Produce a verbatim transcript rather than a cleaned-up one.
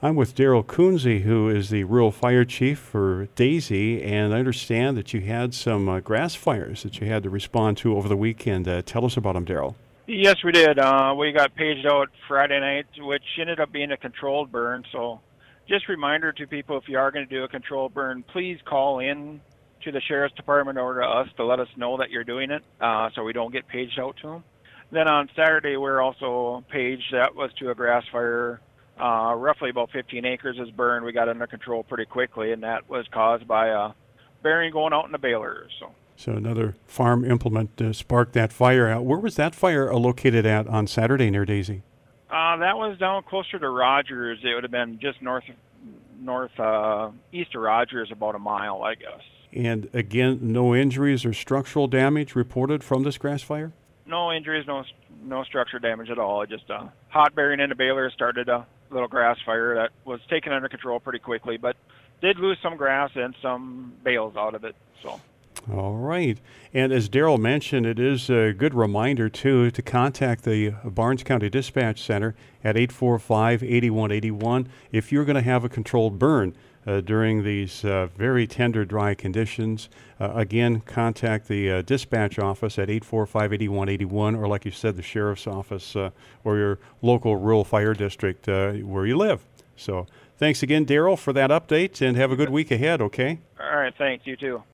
I'm with Daryl Coonsey, who is the rural fire chief for Daisy, and I understand that you had some uh, grass fires that you had to respond to over the weekend. Uh, tell us about them, Daryl. Yes, we did. Uh, we got paged out Friday night, which ended up being a controlled burn. So just reminder to people, if you are going to do a controlled burn, please call in to the Sheriff's Department or to us to let us know that you're doing it uh, so we don't get paged out to them. Then on Saturday, we're also paged. That was to a grass fire. Uh, roughly about fifteen acres is burned. We got under control pretty quickly, and that was caused by a bearing going out in the baler. So. So another farm implement uh, sparked that fire out. Where was that fire uh, located at on Saturday near Daisy? Uh, that was down closer to Rogers. It would have been just north, north, uh, east of Rogers, about a mile, I guess. And again, no injuries or structural damage reported from this grass fire? No injuries, no no structure damage at all. It just a uh, hot bearing in the baler started a little grass fire that was taken under control pretty quickly, but did lose some grass and some bales out of it. So. All right. And as Daryl mentioned, it is a good reminder, too, to contact the Barnes County Dispatch Center at eight four five, eight one eight one if you're going to have a controlled burn uh, during these uh, very tender, dry conditions. Uh, again, contact the uh, dispatch office at eight four five, eight one eight one, or like you said, the sheriff's office uh, or your local rural fire district uh, where you live. So thanks again, Daryl, for that update, and have a good week ahead, okay? All right, thanks. You too.